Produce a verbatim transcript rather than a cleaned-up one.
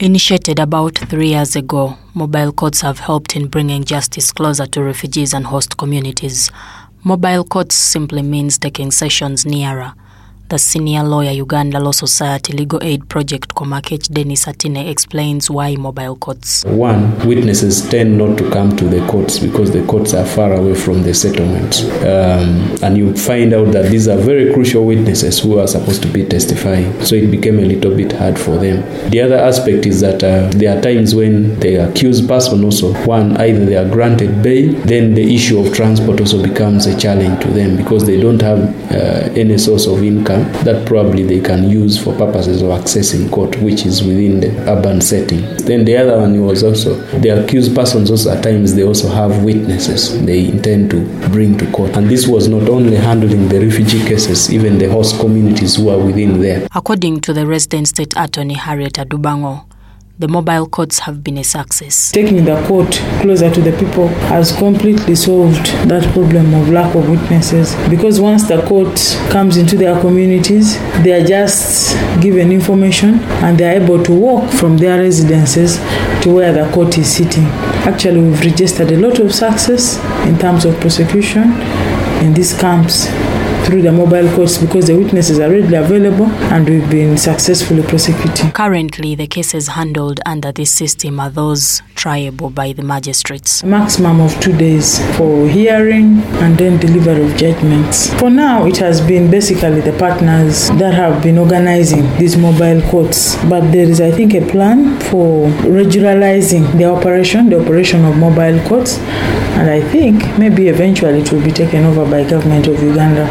Initiated about three years ago, mobile courts have helped in bringing justice closer to refugees and host communities. Mobile courts simply means taking sessions nearer. The senior lawyer Uganda Law Society Legal Aid Project Komakech Dennis Atine explains why mobile courts. One, witnesses tend not to come to the courts because the courts are far away from the settlements. Um, and you find out that these are very crucial witnesses who are supposed to be testifying. So it became a little bit hard for them. The other aspect is that uh, there are times when the accused person also, one, either they are granted bail, then the issue of transport also becomes a challenge to them because they don't have uh, any source of income that probably they can use for purposes of accessing court, which is within the urban setting. Then the other one was also, the accused persons also at times they also have witnesses they intend to bring to court. And this was not only handling the refugee cases, even the host communities who are within there. According to the resident state attorney Harriet Adubango, the mobile courts have been a success. Taking the court closer to the people has completely solved that problem of lack of witnesses, because once the court comes into their communities, they are just given information and they are able to walk from their residences to where the court is sitting. Actually, we've registered a lot of success in terms of prosecution in these camps through the mobile courts because the witnesses are readily available and we've been successfully prosecuting. Currently, the cases handled under this system are those triable by the magistrates. A maximum of two days for hearing and then delivery of judgments. For now, it has been basically the partners that have been organizing these mobile courts. But there is, I think, a plan for regularizing the operation, the operation of mobile courts. And I think maybe eventually it will be taken over by government of Uganda.